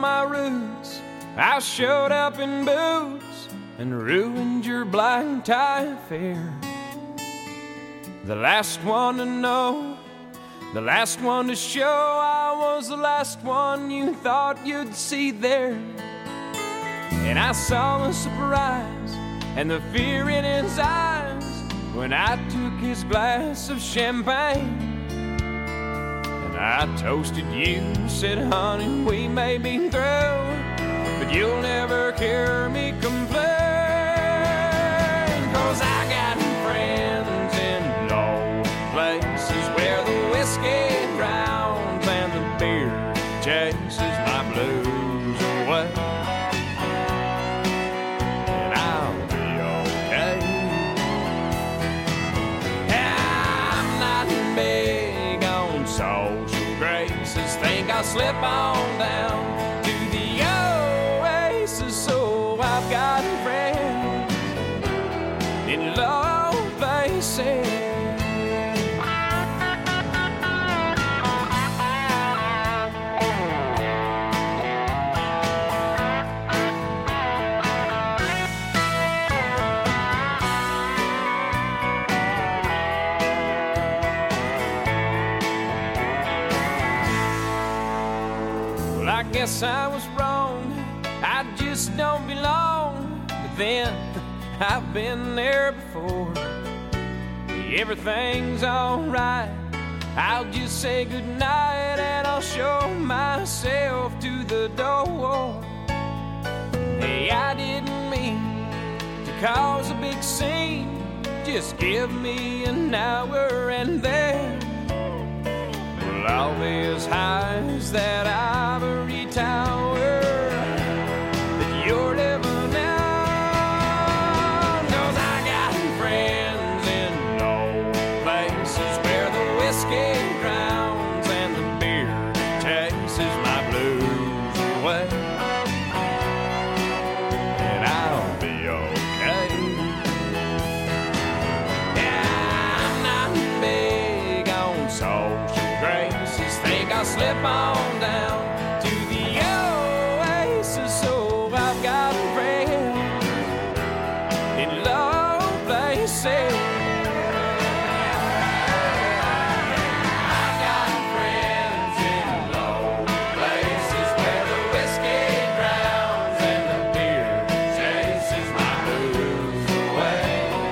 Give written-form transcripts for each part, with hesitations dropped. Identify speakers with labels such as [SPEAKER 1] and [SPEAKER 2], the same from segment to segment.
[SPEAKER 1] my roots. I showed up in boots and ruined your black tie affair. The last one to know, the last one to show, I was the last one you thought you'd see there. And I saw the surprise and the fear in his eyes when I took his glass of champagne. And I toasted you, said, honey, we may be through, but you'll never hear me complain. 'Cause I got friends in low places where the whiskey drowns and the beer chases my blues away. And I'll be okay. I'm not big on social graces. Think I'll slip on down to the oasis. So I've got friends in low places. Well, I guess I was wrong. I just don't belong. But then I've been there before. Everything's alright. I'll just say goodnight and I'll show myself to the door. Hey, I didn't mean to cause a big scene. Just give me an hour and then we'll all be as high as that ivory tower that you're living on. 'Cause I got friends in low places where the whiskey drowns and the beer chases my blues away. And I'll be okay. Yeah, I'm not big on social graces. Think I'll slip on down to the oasis. So I've got friends in low places. I've got friends in low places where the whiskey drowns and the beer chases my blues away.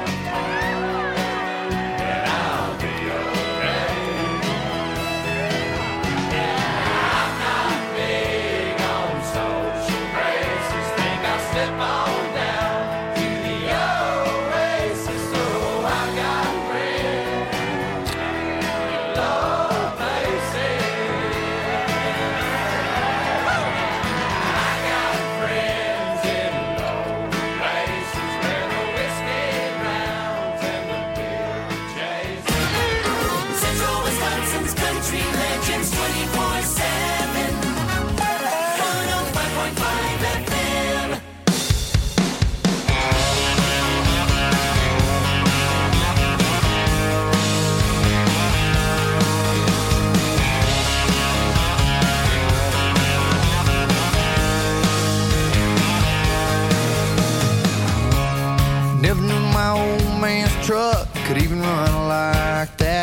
[SPEAKER 1] And I'll be okay. I'm not big on social graces. Think I'll slip on down to the oasis. So I've got friends in low places. I got friends in low places where the whiskey drowns and the beer chases.
[SPEAKER 2] Central Wisconsin's country legends 24/7. 105.5 FM.
[SPEAKER 3] Never knew my old man's truck could even run like that.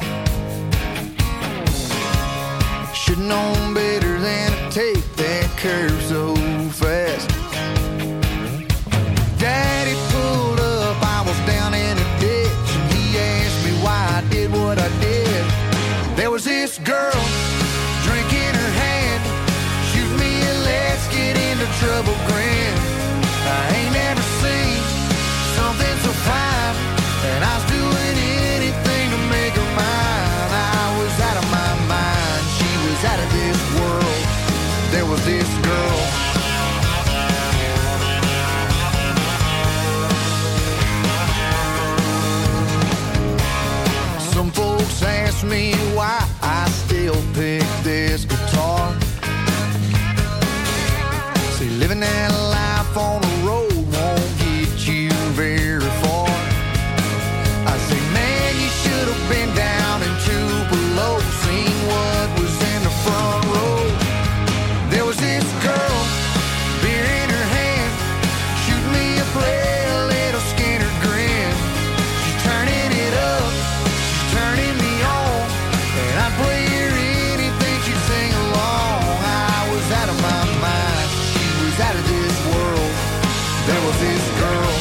[SPEAKER 3] Should've known better than to take that curve so fast. Daddy pulled up, I was down in a ditch, and he asked me why I did what I did. There was this girl, drink in her hand, shoot me a let's get into trouble grin. I ain't never seen something so fine, and I was doing anything to make her mine. I was out of my mind, she was out of this world. There was this girl. Some folks ask me why I still pick this guitar. See, living that life on the road won't get you very far. I say, man, you should have been down in Tupelo, seen what was in the front row. There was this girl this girl.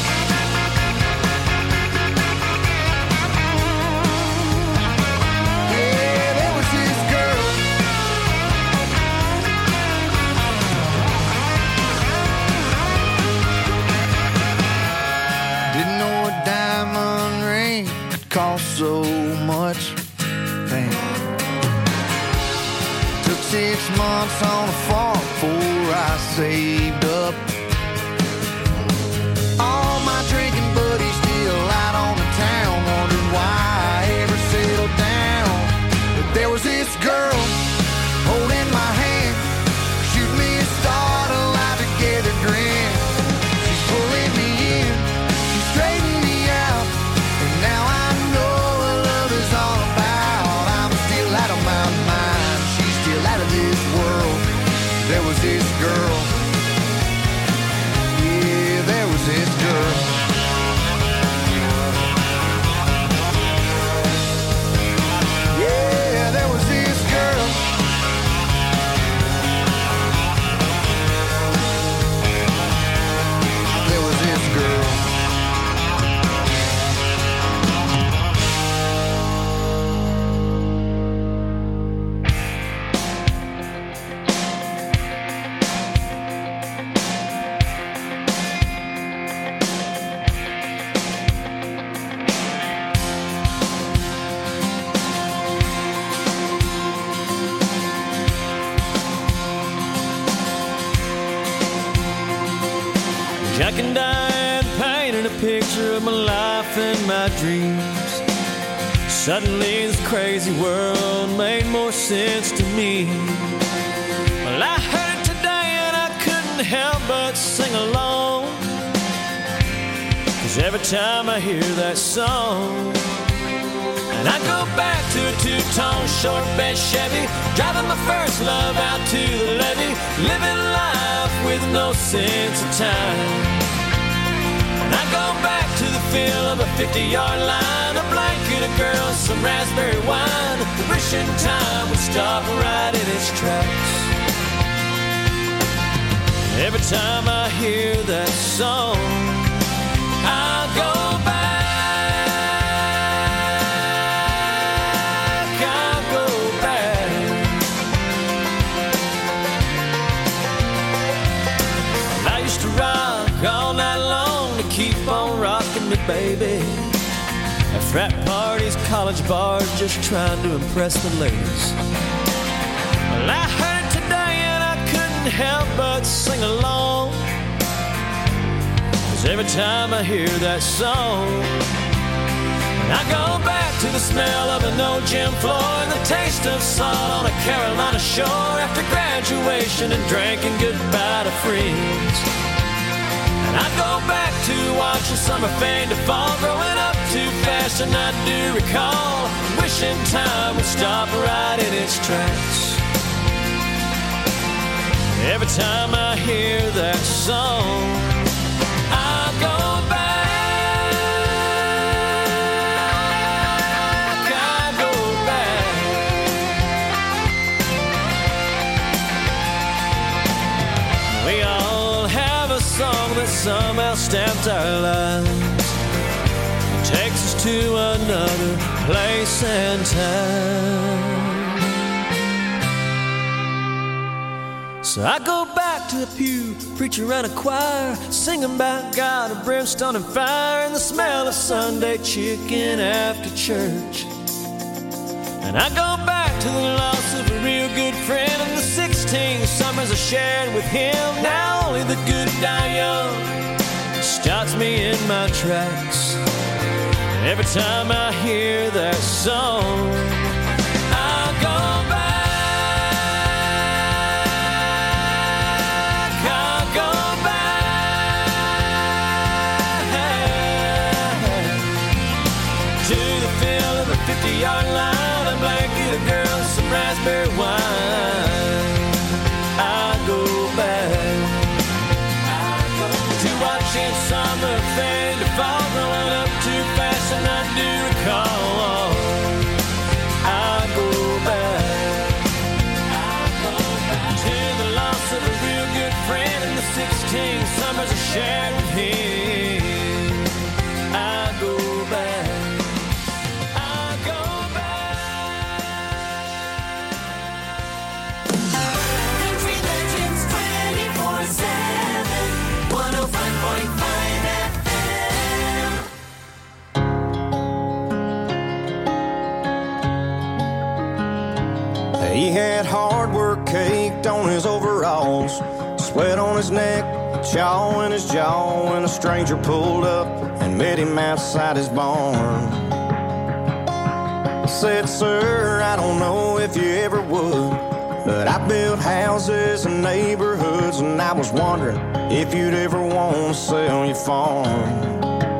[SPEAKER 3] Yeah, there was this girl. Didn't know a diamond ring could cost so much. Damn. Took 6 months on a farm before I saved up. All my drinking buddies still out on the town, wondering why I ever settled down. But there was this girl holding my hand, shoot me a start, a lie together grin. She's pulling me in, she's straightening me out, and now I know what love is all about. I'm still out of my mind, she's still out of this world. There was this girl. Yeah, there was this girl. Yeah, there was this girl. There was this girl.
[SPEAKER 4] Jack and Diane painted a picture of my life and my dreams. Suddenly this crazy world made more sense to me. Well, I heard it today and I couldn't help but sing along, 'cause every time I hear that song, and I go back to a two-tone short bed Chevy, driving my first love out to the levee, living life with no sense of time. And I go back to the feel of a 50-yard line, a blanket of girls, some raspberry wine, wishing time would stop right in its tracks. Every time I hear that song, I go back. All night long to keep on rocking me, baby. At frat parties, college bars, just trying to impress the ladies. Well, I heard it today and I couldn't help but sing along, 'cause every time I hear that song, I go back to the smell of an old gym floor and the taste of salt on a Carolina shore after graduation and drinking goodbye to friends. And I go back to watching summer fade to fall, growing up too fast, and I do recall wishing time would stop right in its tracks. Every time I hear that song, I go back, I go back. We all have a song that somehow stamped our lives, it takes us to another place and time. So I go back to the pew, preacher and a choir, singing about God and brimstone and fire, and the smell of Sunday chicken after church. And I go back to the loss of a real good friend and the 16 summers I shared with him. Now only the good die young stops me in my tracks. Every time I hear that song, I go back, I go back to the feel of a 50-yard line, a blanket of girls, some raspberry wine. I go back to watching summer fade to fall, growing up too fast, and I do recall. I go back to the loss of a real good friend and the 16 summers I shared with him. I go back.
[SPEAKER 2] Country Legends 24/7, 105.5 FM.
[SPEAKER 5] He had hard work caked on his overalls, sweat on his neck, chaw in his jaw, when a stranger pulled up and met him outside his barn. Said, "Sir, I don't know if you ever would, but I built houses and neighborhoods, and I was wondering if you'd ever want to sell your farm."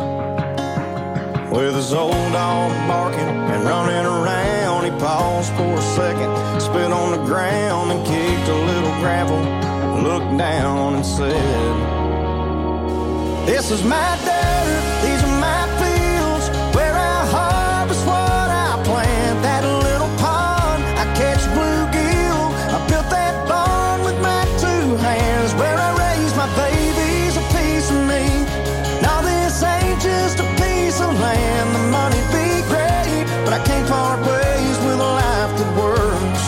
[SPEAKER 5] With his old dog barking and running around, he paused for a second, spit on the ground and kicked a little gravel, looked down and said, "This is my dirt, these are my fields, where I harvest what I plant. That little pond, I catch bluegill, I built that barn with my two hands, where I raise my babies, a piece of me. Now this ain't just a piece of land, the money'd be great, but I can't part ways with a life that works.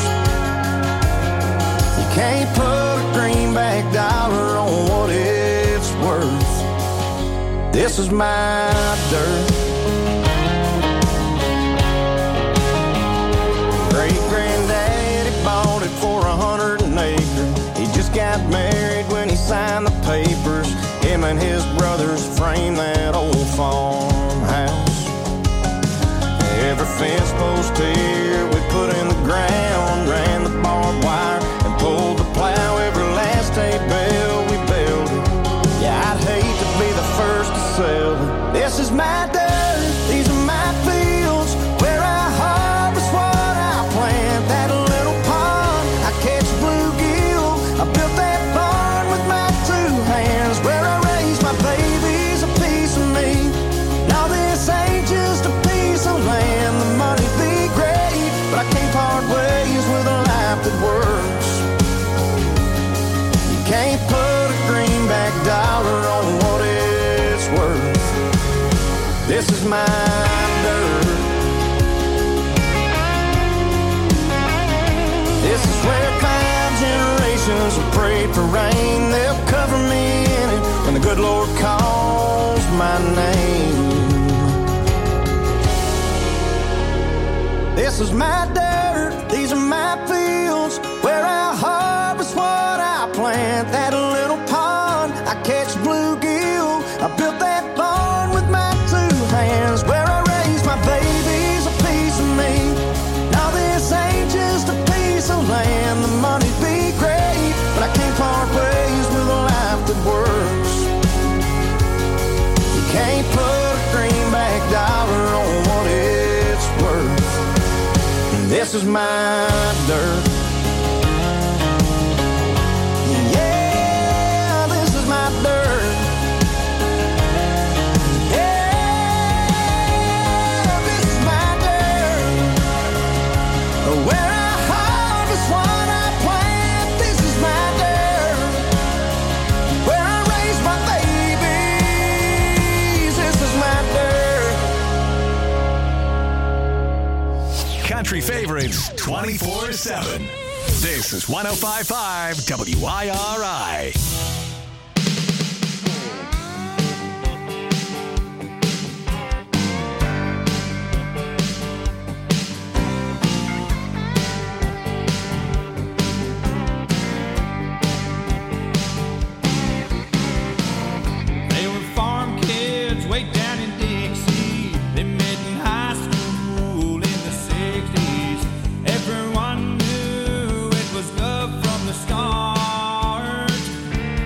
[SPEAKER 5] You can't put a greenback dollar on what it's worth. This is my dirt." Great-granddaddy bought it for 100 an acre. He just got married when he signed the papers. Him and his brothers framed that old farmhouse. Every fence post here we put in the ground, ran the barbed wire and pulled the plow. Every last hay bale we built it. Yeah, I'd hate to be the first to sell it. This is my dirt, these are my fields, where I harvest what I plant. That little pond, I catch bluegill, I built that barn with my two hands, where I raise my babies, a piece of me. Now this ain't just a piece of land, the money'd be great, but I can't part ways with a life that works. You can't put a greenback dollar on what it's worth. This is my dirt. This is where 5 generations have prayed for rain. They'll cover me in it when the good Lord calls my name. This is my dirt, these are my fields, where I harvest what I plant. That little pond, I catch bluegill, I built that barn with my two hands, where I raise my babies, a piece of me. Now this ain't just a piece of land, the money'd be great, but I can't part ways with a life that works. You can't put a greenback dollar on what it's worth. This is my dirt. Yeah, this is my dirt. Yeah, this is my dirt. Where I harvest what I plant. This is my dirt. Where I raise my babies. This is my dirt.
[SPEAKER 6] Country favorites 24/7. This is 105.5 WIRI.
[SPEAKER 1] They were farm kids way down in Dixie. They met in high school in the 60s. Everyone knew it was love from the start.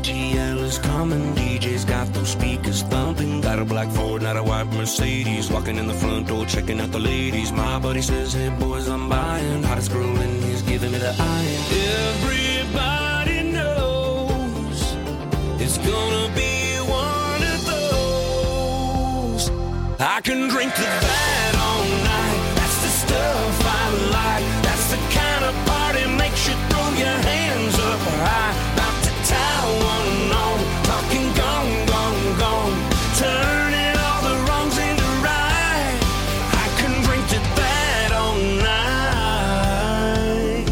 [SPEAKER 7] ATL is coming, DJ's got those speakers thumping. Got a black Ford, not a white Mercedes. Walking in the front door, checking out the ladies. My buddy says, hey boys, I'm buying. Hottest girl in, he's giving me the iron. Everybody knows it's gonna be one of those. I can drink to that all night. That's the stuff I like. That's the kind of party makes you throw your hands up high. About to tie one on, talking gone, gone, gone. Turning all the wrongs into right. I can drink to that all night.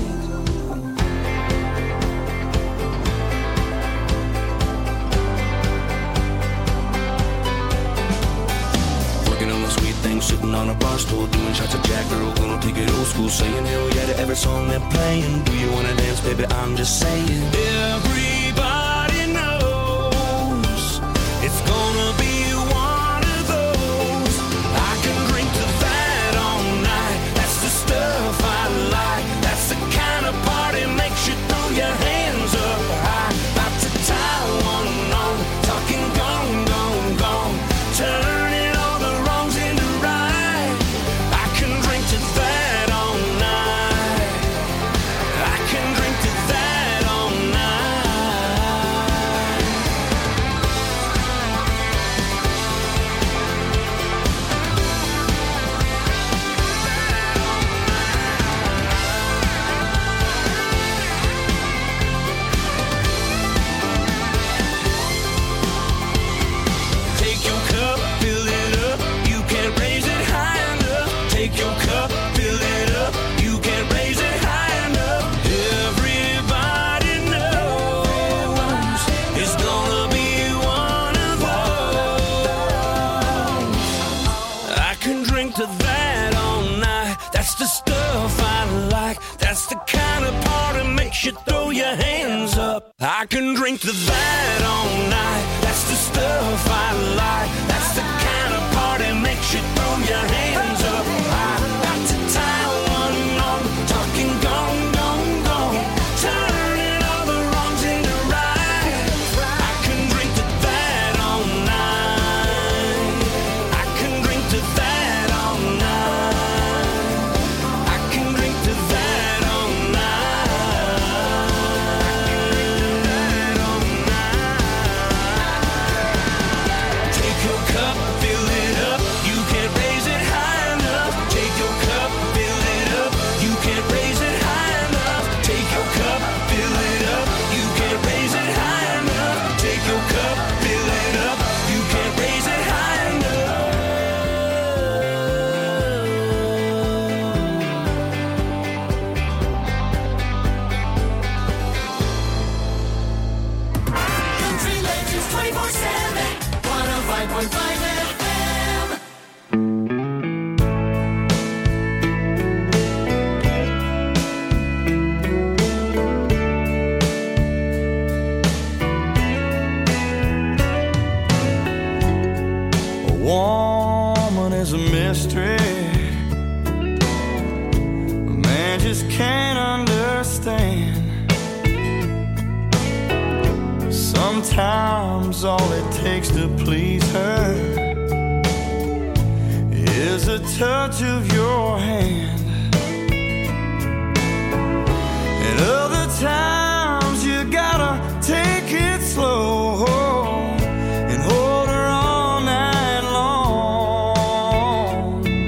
[SPEAKER 7] Working on the sweet thing, sitting on a bar stool, doing shots of Jack, girl, gonna take it old school, saying hell yeah to every song they're playing. Do you wanna dance, baby? I'm just saying. Everybody knows it's gonna be one of those. I can drink to that all night. That's the stuff I like. That's the kind of party makes you throw your hands up high. About to tie one on, talking gone, gone, gone. Turning all the wrongs into right. I can drink to that all night. I can drink to that all night. Take your cup, fill it up. You can't raise it high enough. Take your cup, fill it up. You can't raise it high enough. Everybody knows it's gonna be one of those. I can drink to that all night. That's the stuff I like. That's the kind of party makes you throw your hands up. I can drink to that all night. That's the stuff I like. That's the kind of party makes you throw your hands up. I'm about to tie one on, talking gone, gone, gone. Turning all the wrongs into right. I can drink to that all night. I can drink to that all night. I can drink to that all night. Take your cup, fill it up. You can't raise it high enough. Take your cup, fill it up. You can't raise it high enough. Take your cup, fill it up. You can't raise it high enough. Take your cup, fill it up. You can't raise it high enough.
[SPEAKER 2] Country Legends 24/7, 105.5 FM.
[SPEAKER 7] A woman is a mystery. A man just can't understand. Sometimes all it takes to please her is a touch of your hand. And other times you gotta take it slow and hold her all night long.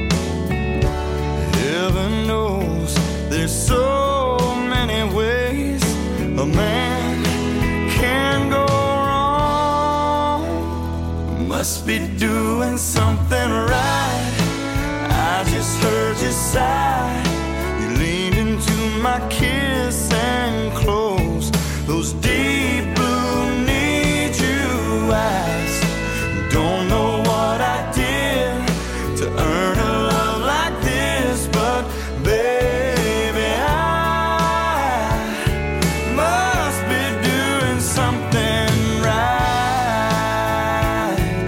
[SPEAKER 7] Heaven knows there's so many ways a man can go wrong. Must be doing something right. I just heard you sigh. You leaned into my kiss and closed those deep blue need you eyes. Don't know what I did to earn a love like this, but baby, I must be doing something right.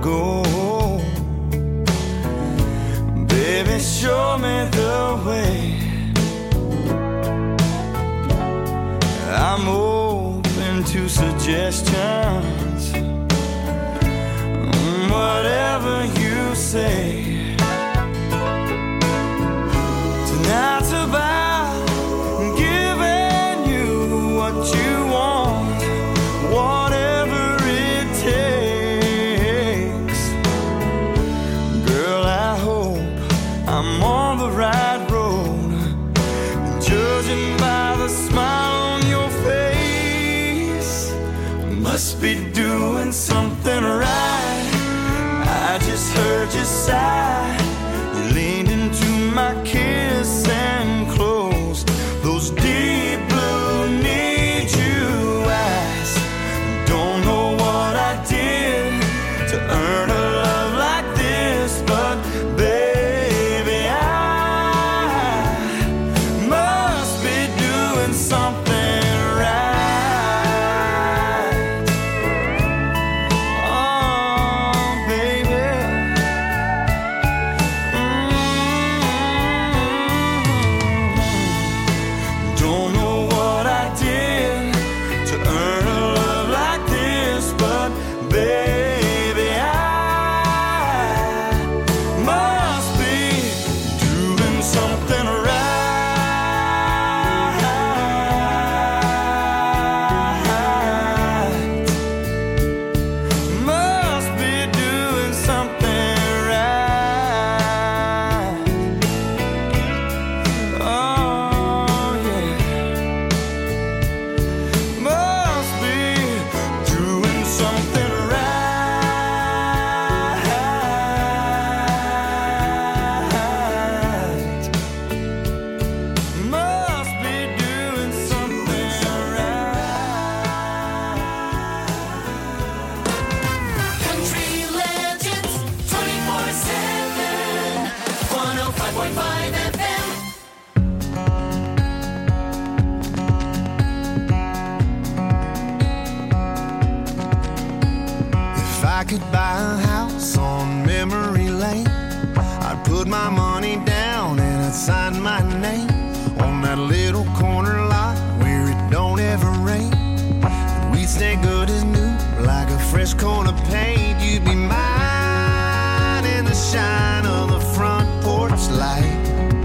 [SPEAKER 5] go. Baby, show me the way. I'm open to suggestions, whatever you say. Tonight's about giving you what you want, whatever it takes. Girl, I hope I'm on the right road, judging by the smile on your face. Must be doing something right. I just heard you sigh. You leaned into my kiss and closed those deep blue need you eyes. Don't know what I did to earn a love like this, but baby, I must be doing something right. Oh, baby. Don't know what I did to earn a love like this, but baby, I must be doing something right. Must be doing something right. Oh, yeah. Must be doing something right. Must be doing something right.
[SPEAKER 2] Country Legends 24/7. 105.5 FM.
[SPEAKER 3] If I could buy a house on memory lane, I'd put my money down and I'd sign my name on that little corner lot where it don't ever rain. And we'd stay good as new, like a fresh coat of paint. You'd be mine in the shine of the front porch light.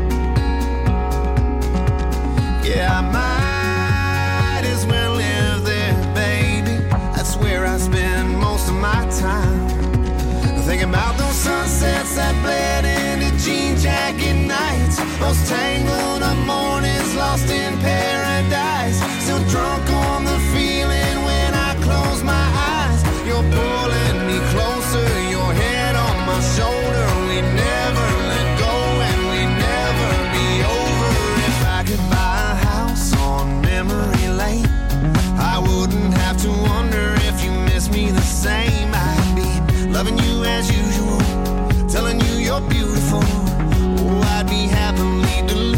[SPEAKER 3] Yeah, I might as well live there, baby. That's where I spend most of my time. Thinking about those sunsets that bled into jean jacket nights, those tangled up mornings lost in paradise. Still drunk on the feeling when I close my eyes. You're pulling me closer, your head on my shoulder. We never let go and we never be over. If I could buy a house on memory lane, I wouldn't have to wonder if you miss me the same. I'd be loving you as usual, telling you you're beautiful. Oh, I'd be happily delirious.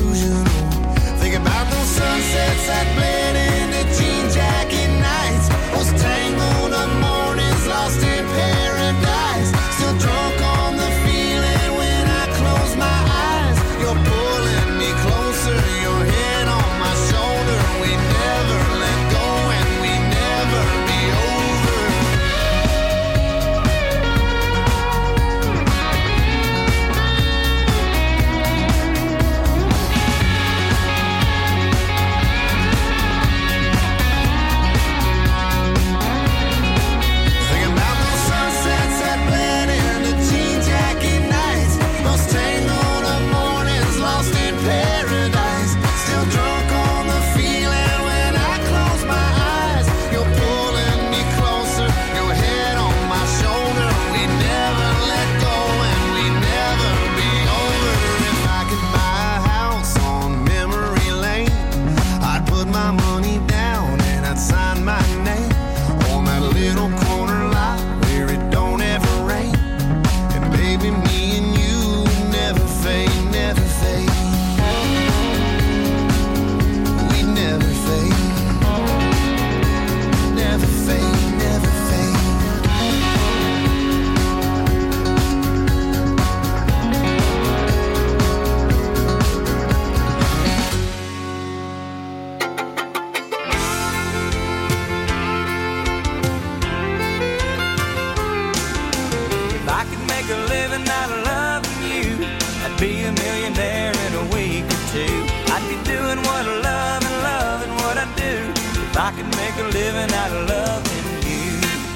[SPEAKER 7] make a living out of loving you.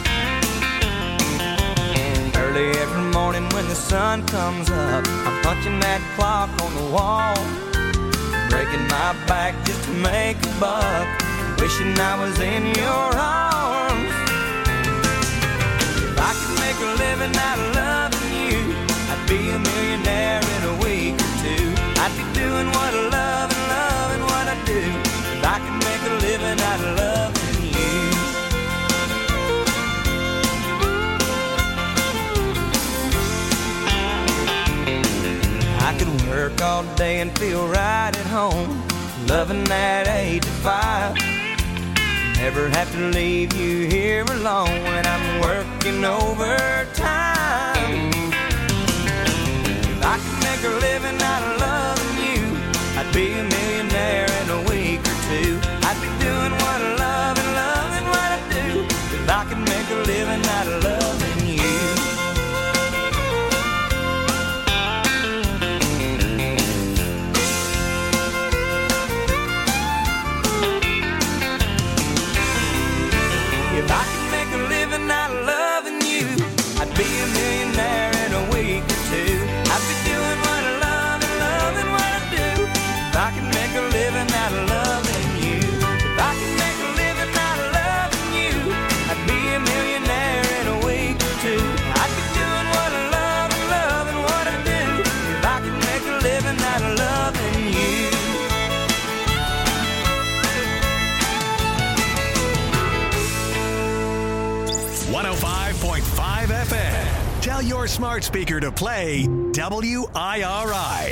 [SPEAKER 7] Early every morning when the sun comes up, I'm punching that clock on the wall, breaking my back just to make a buck, wishing I was in your arms. If I could make a living out of loving you, I'd be a millionaire in a week or two. I'd be doing what I love and loving what I do. If I could make a living out of loving you. I could work all day and feel right at home, loving that 8 to 5. Never have to leave you here alone when I'm working overtime. If I could make a living out of loving you, I'd be a millionaire in a week or two. I'd be doing what I love and loving what I do. If I could make a living out of loving you. If I could make a living out of loving you, I'd be a millionaire in a week or two. I'd be doing what I love and loving what I do. If I could make a living out of loving you. If I could make a living out of loving you, I'd be a millionaire in a week or two. I'd be doing what I love and loving what I do. If I could make a living out of loving you.
[SPEAKER 6] 105.5 FM. Tell your smart speaker to play WIRI.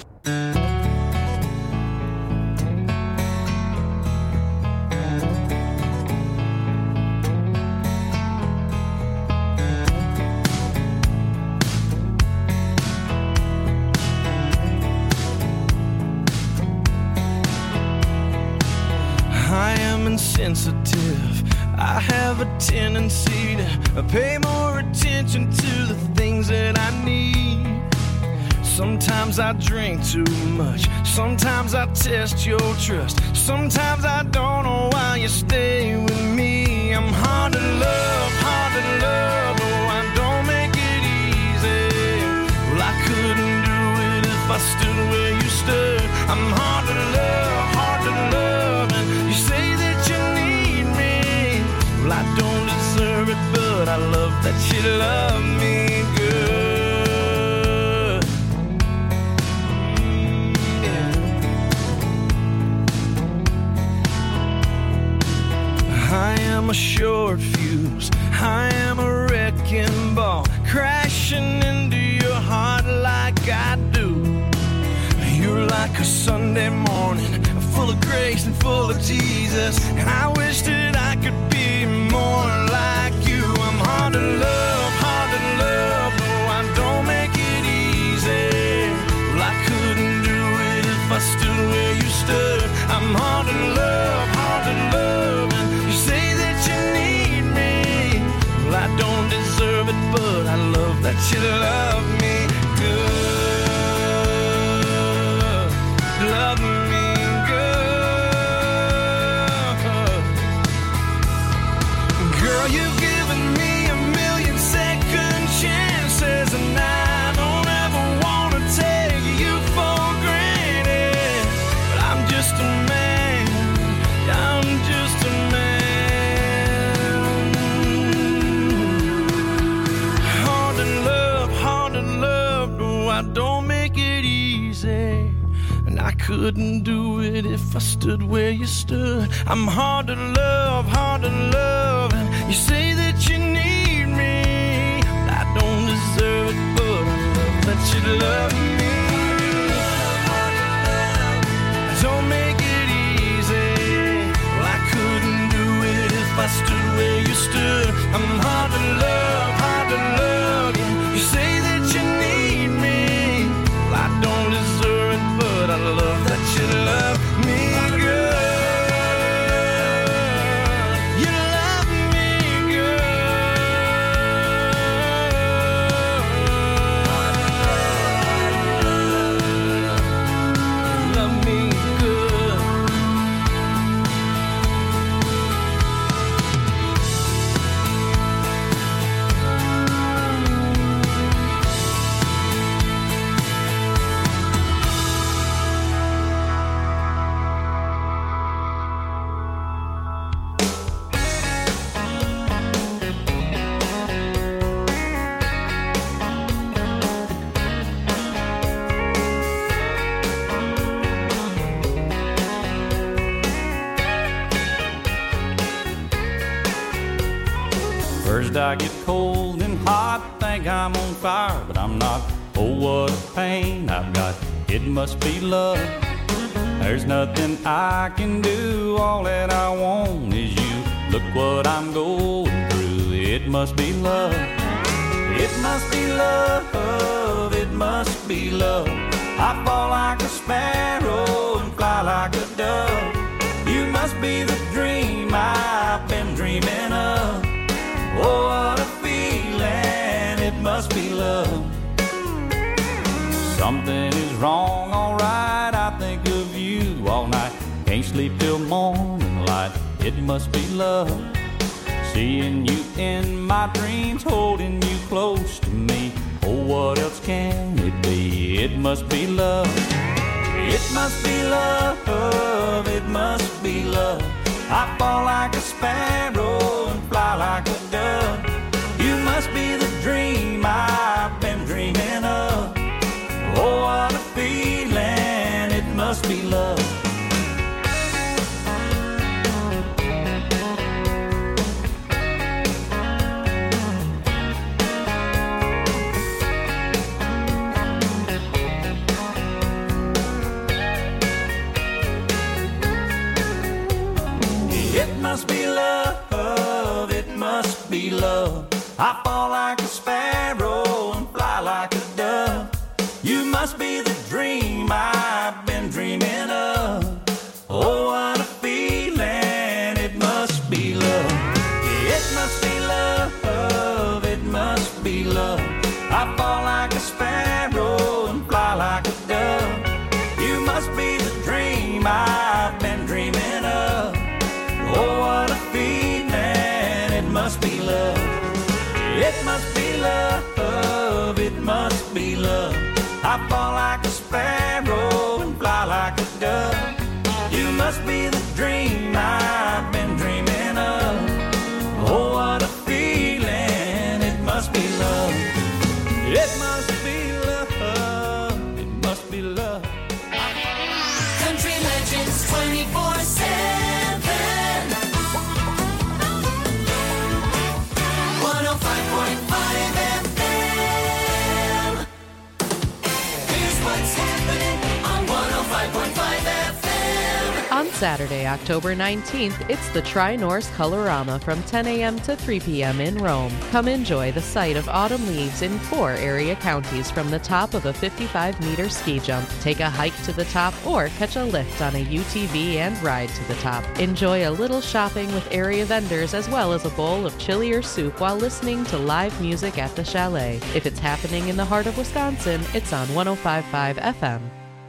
[SPEAKER 4] I am insensitive. I have a tendency to pay more attention to the things that I need. Sometimes I drink too much. Sometimes I test your trust. Sometimes I don't know why you stay with me. I'm hard to love, oh, I don't make it easy. Well, I couldn't do it if I stood where you stood. I'm hard to love, and you say that you need me. Well, I don't deserve it, but I love that you love me good. Yeah. I am a short fuse. I am a wrecking ball, crashing into your heart like I do. You're like a Sunday morning, full of grace and full of Jesus. And I wish that I could be more like you. I'm hard to love, oh, I don't make it easy. Well, I couldn't do it if I stood where you stood. I'm hard to love, and you say that you need me. Well, I don't deserve it, but I love that you love me good. Love me good. Girl, you've given me a million second chances, and I don't ever want to take you for granted. But I'm just a man, I'm just a man. Hard to love, oh, I don't make it easy. And I couldn't do it if I stood where you stood. I'm hard to love, and you say that you need me. I don't deserve it, but I love that you love me. Don't make it easy. Well, I couldn't do it if I stood where you stood. I'm hard to love, yeah. You say that you need me. Well, I don't deserve it, but I love that you love me good. You love me good.
[SPEAKER 8] I get cold and hot, think I'm on fire, but I'm not. Oh, what a pain I've got, it must be love. There's nothing I can do, all that I want is you. Look what I'm going through, it must be love. It must be love, it must be love. I fall like a sparrow and fly like a dove. You must be the dream I've been dreaming of. Oh, what a feeling, it must be love. Something is wrong, alright, I think of you all night. Can't sleep till morning light, it must be love. Seeing you in my dreams, holding you close to me. Oh, what else can it be? It must be love. It must be love, it must be love. I fall like a sparrow and fly like a dove. You must be the dream I've been dreaming of. Oh, what a feeling, it must be love. It must be love, it must be love. I fall like a sparrow and fly like a dove. You must be the dream I've been dreaming of. Oh, what a feeling, it must be love. It must be love, it must be love. I fall like a sparrow and fly like a dove. You must be the dream I've been dreaming of. Oh, what a feeling, it must be love. It must be love, it must be love. I fall like a sparrow and fly like a dove. You must be the dream I've been dreaming of. Oh, what a feeling, it must be love. It must be love, it must be love.
[SPEAKER 2] Country Legends 24/7. 105.5 FM. Here's what's happening on 105.5 FM.
[SPEAKER 9] On Saturday, October 19th, it's the Tri-Norse Colorama from 10 a.m. to 3 p.m. in Rome. Come enjoy the sight of autumn leaves in 4 area counties from the top of a 55-meter ski jump. Take a hike to the top or catch a lift on a UTV and ride to the top. Enjoy a little shopping with area vendors as well as a bowl of chili or soup while listening to live music at the chalet. If it's happening in the heart of Wisconsin, it's on 105.5 FM.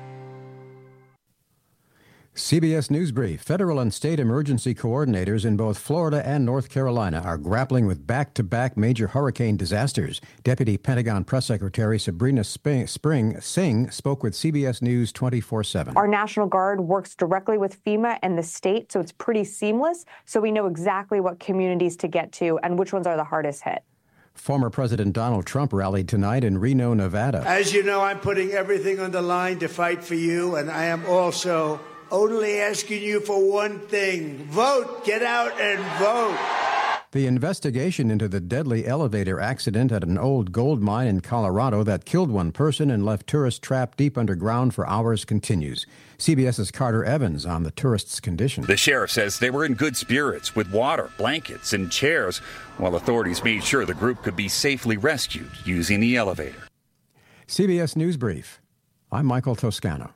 [SPEAKER 10] CBS News Brief. Federal and state emergency coordinators in both Florida and North Carolina are grappling with back-to-back major hurricane disasters. Deputy Pentagon Press Secretary Sabrina Singh spoke with CBS News 24/7.
[SPEAKER 11] Our National Guard works directly with FEMA and the state, so it's pretty seamless. So we know exactly what communities to get to and which ones are the hardest hit.
[SPEAKER 10] Former President Donald Trump rallied tonight in Reno, Nevada.
[SPEAKER 12] As you know, I'm putting everything on the line to fight for you, and I am also only asking you for one thing. Vote. Get out and vote.
[SPEAKER 10] The investigation into the deadly elevator accident at an old gold mine in Colorado that killed one person and left tourists trapped deep underground for hours continues. CBS's Carter Evans on the tourists' condition.
[SPEAKER 13] The sheriff says they were in good spirits with water, blankets, and chairs, while authorities made sure the group could be safely rescued using the elevator.
[SPEAKER 10] CBS News Brief. I'm Michael Toscano.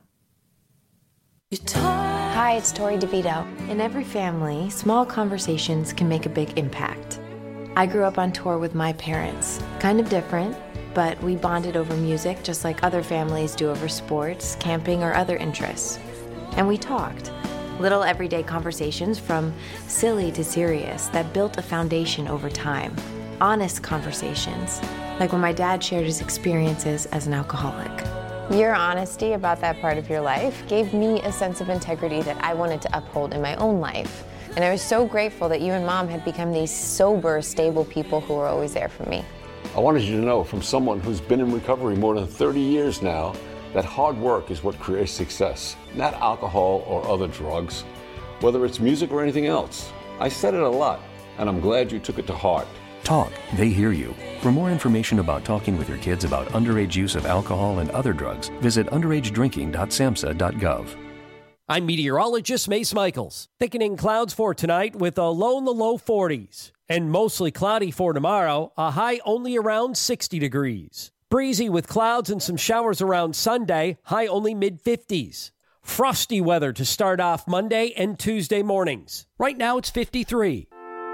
[SPEAKER 14] Hi, it's Tori DeVito. In every family, small conversations can make a big impact. I grew up on tour with my parents. Kind of different, but we bonded over music just like other families do over sports, camping, or other interests. And we talked. Little everyday conversations from silly to serious that built a foundation over time. Honest conversations, like when my dad shared his experiences as an alcoholic.
[SPEAKER 15] Your honesty about that part of your life gave me a sense of integrity that I wanted to uphold in my own life. And I was so grateful that you and Mom had become these sober, stable people who were always there for me.
[SPEAKER 16] I wanted you to know from someone who's been in recovery more than 30 years now that hard work is what creates success, not alcohol or other drugs, whether it's music or anything else. I said it a lot, and I'm glad you took it to heart.
[SPEAKER 17] Talk, they hear you. For more information about talking with your kids about underage use of alcohol and other drugs, visit underagedrinking.samhsa.gov.
[SPEAKER 18] I'm meteorologist Mace Michaels. Thickening clouds for tonight with a low in the low 40s. And mostly cloudy for tomorrow, a high only around 60 degrees. Breezy with clouds and some showers around Sunday, high only mid-50s. Frosty weather to start off Monday and Tuesday mornings. Right now it's 53.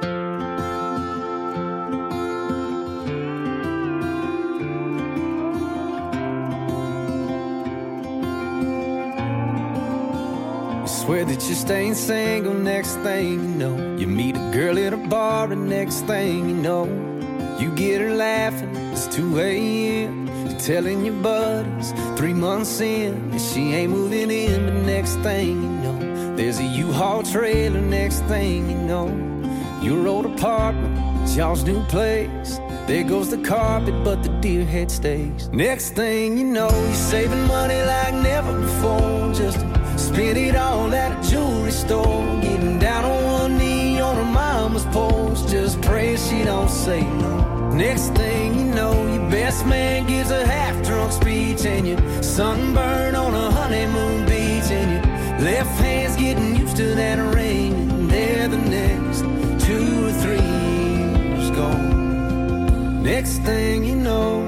[SPEAKER 19] Swear that you're staying single, next thing you know, you meet a girl at a bar, and next thing you know, you get her laughing, it's 2 a.m. You're telling your buddies 3 months in and she ain't moving in, but next thing you know, there's a U-Haul trailer, next thing you know, your old apartment, it's y'all's new place. There goes the carpet, but the deer head stays. Next thing you know, you're saving money like never before, just spend it all at a jewelry store, getting down on one knee on her mama's porch, just pray she don't say no. Next thing you know, your best man gives a half-drunk speech, and you're sunburned on a honeymoon beach, and your left hand's getting used to that ring, and there the next 2 or 3 years gone. Next thing you know,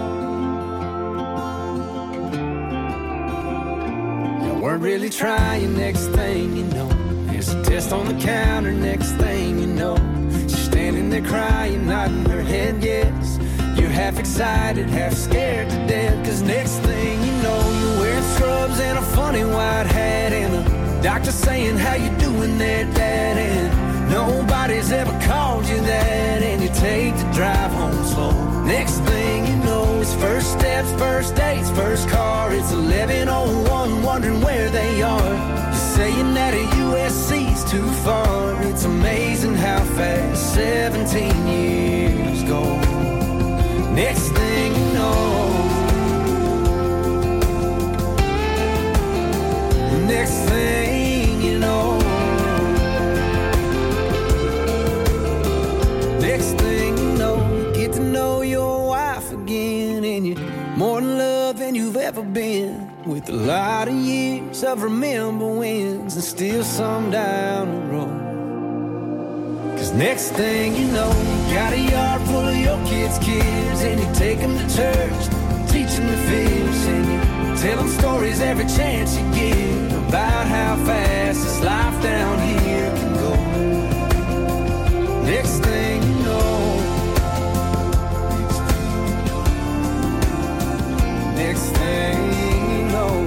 [SPEAKER 19] weren't really trying, next thing you know, there's a test on the counter, next thing you know, she's standing there crying, nodding her head yes, you're half excited, half scared to death, cause next thing you know, you're wearing scrubs and a funny white hat, and the doctor saying, how you doing there, Dad, and nobody's ever called you that, and you take the drive home slow. Next thing you know, it's first steps, first dates, first car. It's 11:01, wondering where they are. You're saying that a USC's too far. It's amazing how fast 17 years go. Next thing you know, next thing you know, next thing you know, you get to know your wife again, and you're more in love than you've ever been, with a lot of years of remember wins and still some down the road. Cause next thing you know, you got a yard full of your kids' kids, and you take them to church, teach them to fish, and you tell them stories every chance you get about how fast this life down here can go. Next thing you know, next thing you know,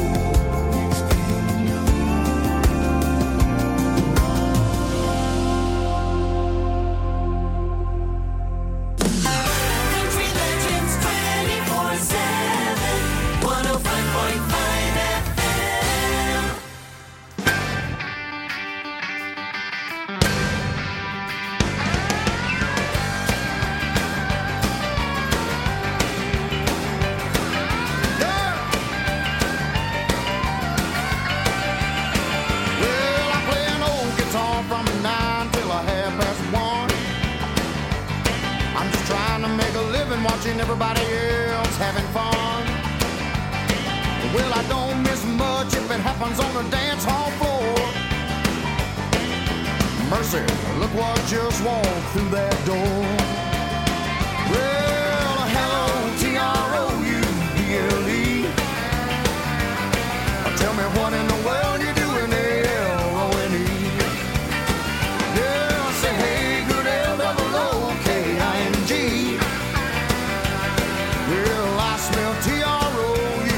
[SPEAKER 2] Country Legends 24/7, 105.5 FM.
[SPEAKER 3] Well, I play an old guitar from 9 till 1:30. I'm just trying to make a living watching everybody else having fun. Well, I don't miss much if it happens on the dance hall floor. Mercy, look what just walked through that door. Well, hello, TROUBLE. Tell me what in the world you doing there, LONE. Yeah, say hey, good LOOKING. Well, I smell TROUBLE.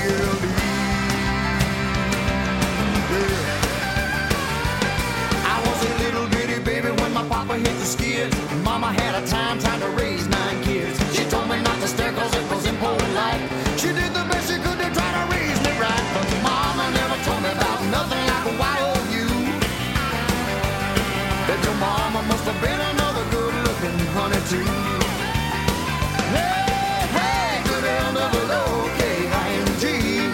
[SPEAKER 3] Yeah. I was a little bitty baby when my papa hit the skids. Mama had a time trying to raise 9 kids. She told me not to stare cause it was impolite. She did the best she could to try to raise me right, but Mama never told me about nothing like a YOU. Bet your mama must have been another good-looking honey too. Hey, hey, good LOOKING.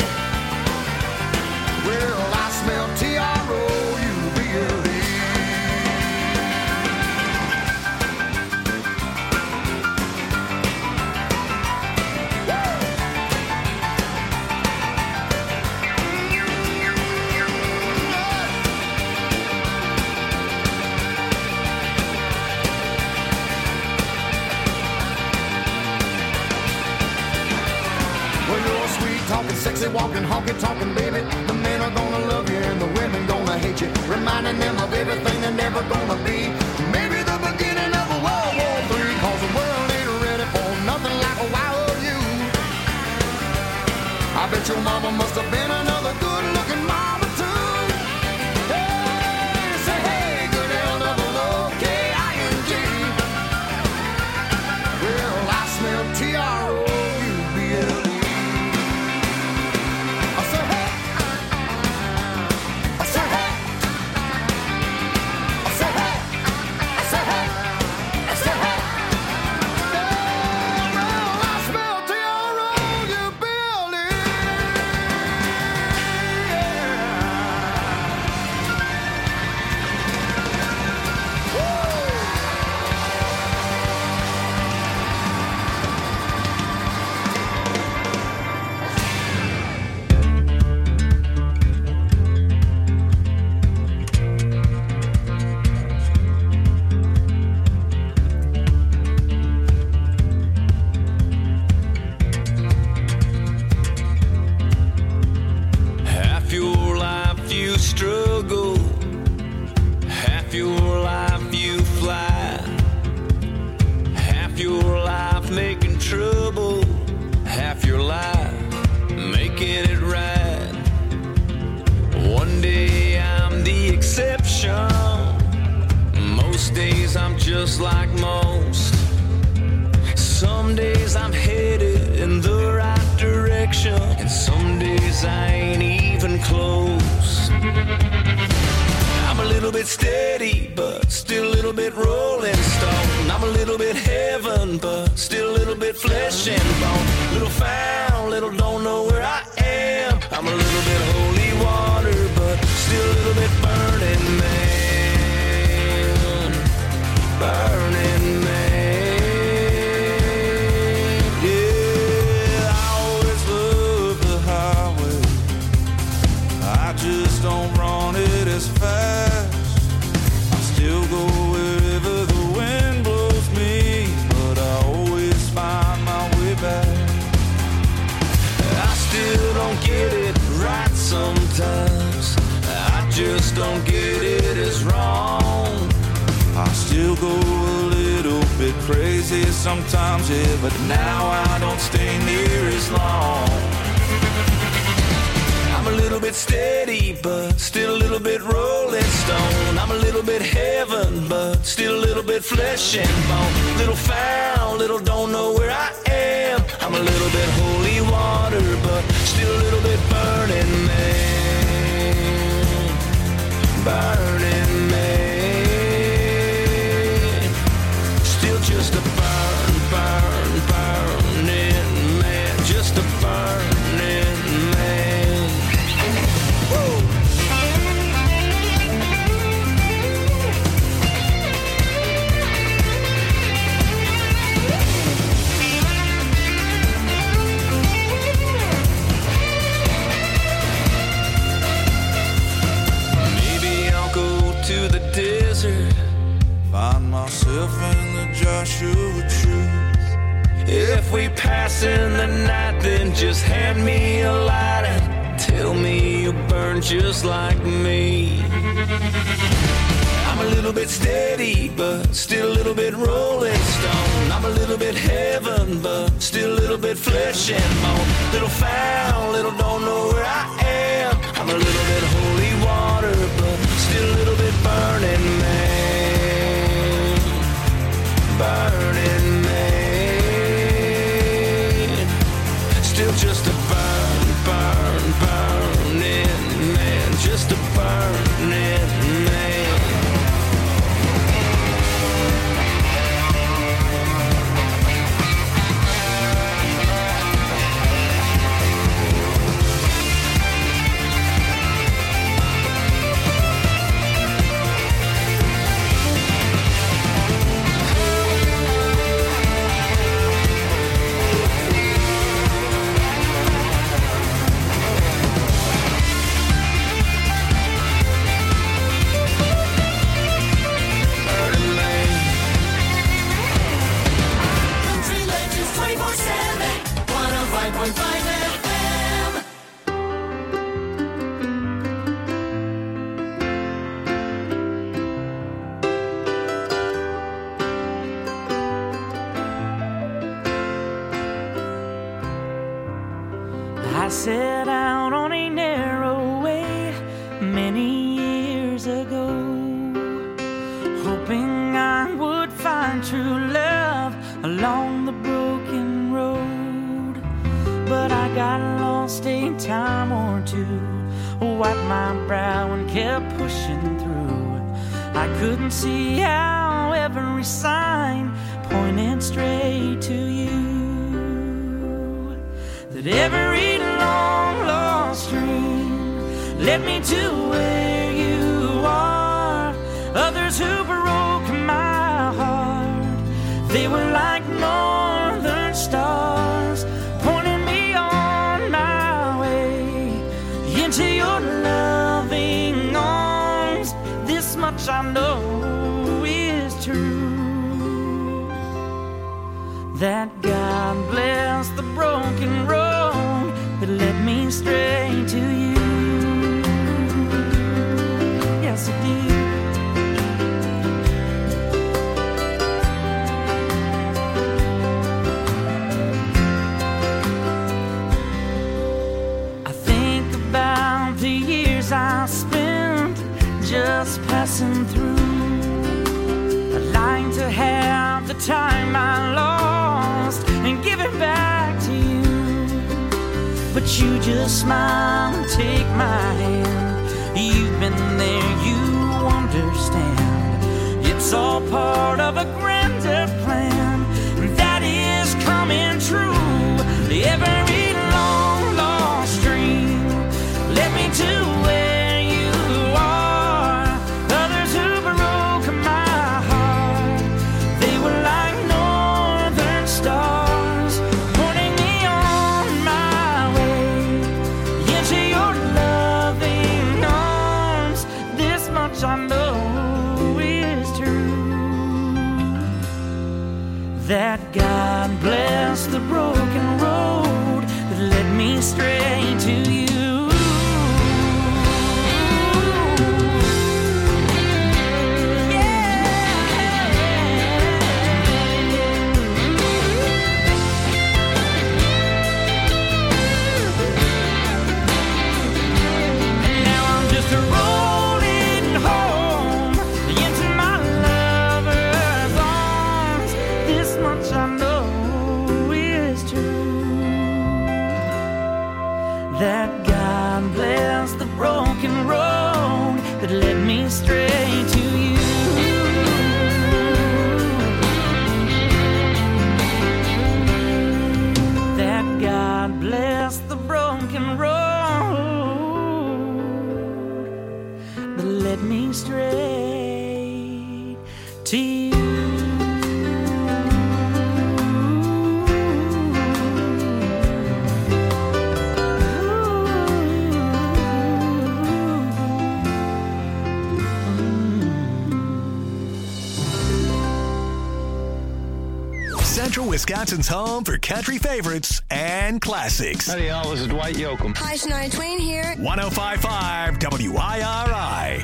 [SPEAKER 3] Well, I smell TROUBLE. sexy walking, honky talking, baby. The men are gonna love you and the women gonna hate you, reminding them of everything they're never gonna be. Maybe the beginning of a World War III, cause the world ain't ready for nothing like a wild you. I bet your mama must have been another good looking mama too. Hey, say hey, good L-double-O-K-I-N-G. Well, I smell T-R-O-U-B-L-E. I say hey, I say hey, I say hey, I say hey, I say hey. Well, I smell T-R-O-U-B-L-E.
[SPEAKER 7] Half your life you struggle, half your life you fly, half your life making trouble, half your life making it right. One day I'm the exception, most days I'm just like most. Some days I'm headed in the right direction, and some days I ain't even close. I'm a little bit steady, but still a little bit rolling stone. I'm a little bit heaven, but still a little bit flesh and bone. Little found, little don't know where I am. I'm a little bit holy water, but still a little bit burning man. Burning man.
[SPEAKER 8] Just don't run it as fast. I still go wherever the wind blows me, but I always find my way back. I still don't get it right sometimes. I just don't get it as wrong. I still go a little bit crazy sometimes, yeah, but now I don't stay near as long. I'm a little bit steady, but still a little bit rolling stone. I'm a little bit heaven, but still a little bit flesh and bone. Little found, little don't know where I am. I'm a little bit holy water, but still a little bit burning man. Burning man. Still just a burning man. Just a burning man. To the desert, find myself in the Joshua Tree. If we pass in the night, then just hand me a light and tell me you burn just like me. I'm a little bit steady, but still a little bit rolling stone. I'm a little bit heaven, but still a little bit flesh and bone. Little found, little don't know where I am. I'm a little bit holy water, but still a little bit burning man. Burning man. Still just a burning man. Just a burning man. set out on a narrow way many years ago, hoping I would find true love along the broken road. But I got lost a time or two, wiped my brow and kept pushing through. I couldn't see how every sign pointed straight to you. That every long lost dream led me to where you are. Others who broke my heart, they were like northern stars, pointing me on my way into your loving arms. This much I know is true, that God bless the broken road that led me straight to you. Yes, it did. I think about the years I spent just passing through. I'd like to have the time I lost and give it back to you, but you just smile and take my hand. You've been there, you understand. It's all part of a grander plan that is coming true. Every long lost dream led me to where you are. Others who broke my heart, they were like northern stars, pointing me on my way into your loving arms. This much I know is true, that God bless the broken road that led me straight to you. That God bless the broken road that led me straight to you. That God bless the broken road that led me straight to you.
[SPEAKER 6] Central Wisconsin's home for country favorites and classics.
[SPEAKER 20] Howdy, y'all. This is Dwight Yoakam.
[SPEAKER 21] Hi, Shania Twain here.
[SPEAKER 6] 105.5 WIRI.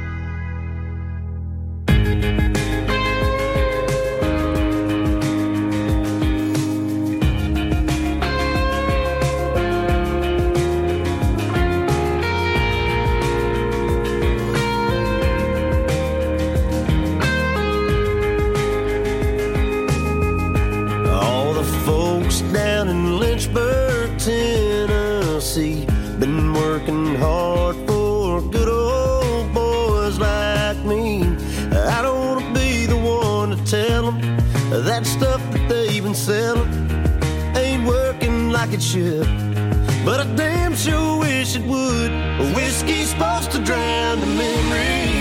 [SPEAKER 5] Down in Lynchburg, Tennessee, been working hard for good old boys like me. I don't want to be the one to tell them that stuff that they've been selling ain't working like it should, but I damn sure wish it would. Whiskey's supposed to drown the memory.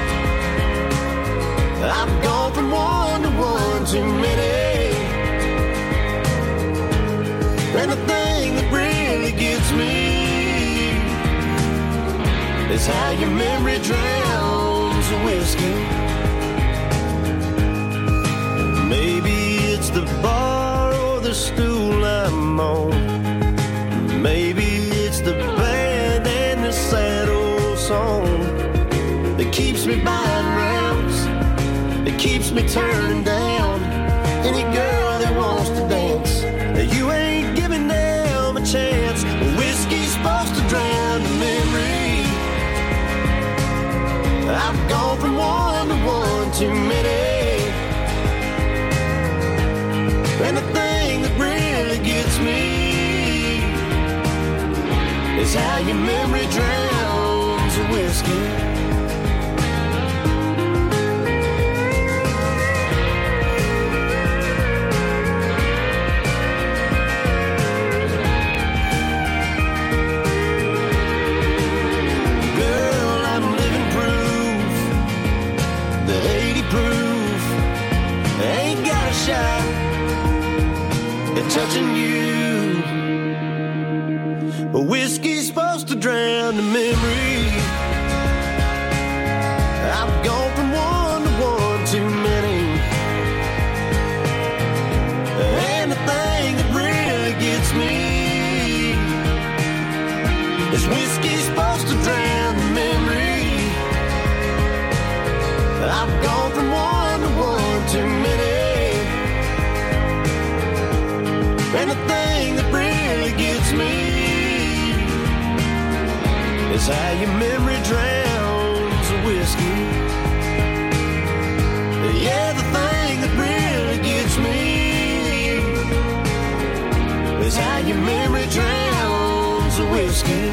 [SPEAKER 5] I've gone from one to one too many. And the thing that really gets me is how your memory drowns the whiskey. Maybe it's the bar or the stool I'm on. Maybe it's the band and the sad old song that keeps me buying rounds, that keeps me turning down any girl that wants to dance. You ain't giving them a chance. too many. And the thing that really gets me is how your memory drowns the whiskey. Shot at touching you, but whiskey's supposed to drown the memory. I've gone from one to one too many, and the thing that really gets me is whiskey's supposed to drown the memory. I've gone from one to one too many. And the thing that really gets me is how your memory drowns the whiskey. Yeah, the thing that really gets me is how your memory drowns the whiskey.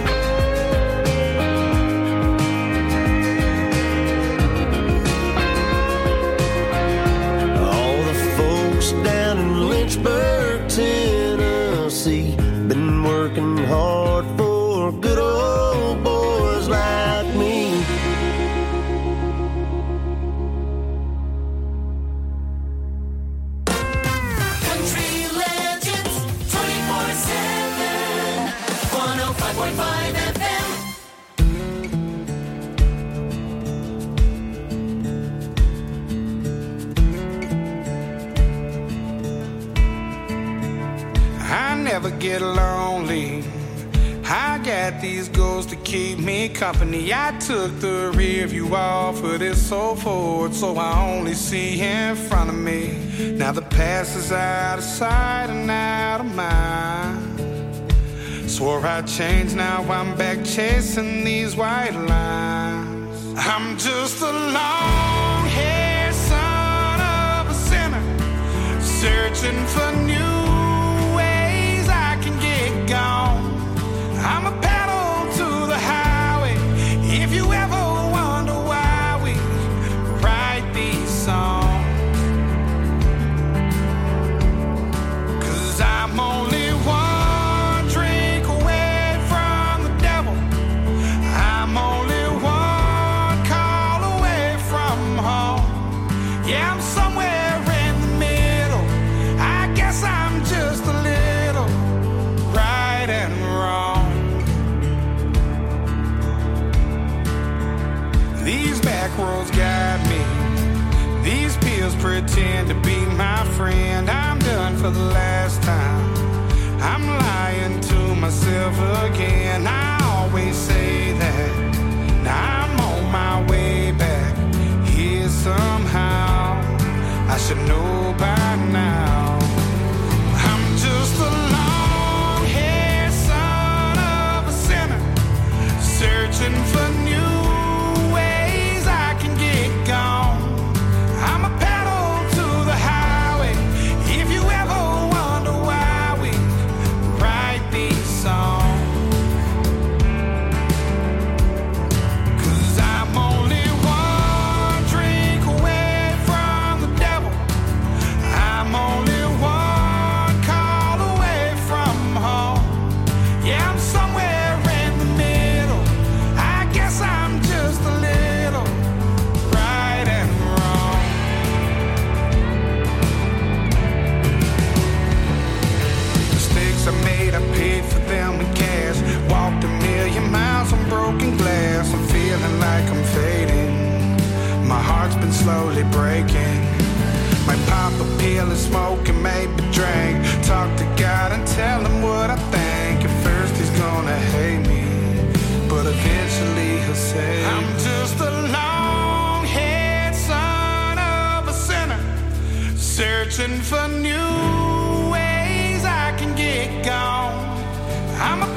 [SPEAKER 5] All the folks down in Lynchburg, Tennessee, been working hard for good old boys like me.
[SPEAKER 2] Country legends 24/7, 105.5 FM.
[SPEAKER 20] I never get lonely. I got these goals to keep me company. I took the rear view off of this old Ford, so I only see in front of me. Now the past is out of sight and out of mind. Swore I'd change, now I'm back chasing these white lines. I'm just a long-haired son of a sinner, searching for new ways I can get gone. I'm a pedal to the highway. If you ever wonder why we write these songs, 'cause I'm only one drink away from the devil. I'm only one call away from home. Yeah, I'm somewhere in the middle. I guess I'm just a little right and wrong. These back roads guide me. These pills pretend to be my friend. I'm done for the last time. I'm lying to myself again. I always say that. Now I'm on my way back here somehow. I should know by now. I'm just a long-haired son of a sinner, searching for new ways I can get gone. I'm a pedal to the highway. If you ever wonder why we write these songs, 'cause I'm only one drink away from the devil. I'm only one call away from home. Yeah, I'm somewhere in the middle. I guess I'm just a little right and wrong. Mistakes I made, I paid for them in cash. Walked a million miles on broken glass. I'm feeling like I'm fading. My heart's been slowly breaking. Might pop a pill and smoke and maybe drink. Talk to God and tell him what I think. At first he's gonna hate me, but eventually he'll say, I'm just a long-haired son of a sinner, searching for new ways I can get gone. I'm a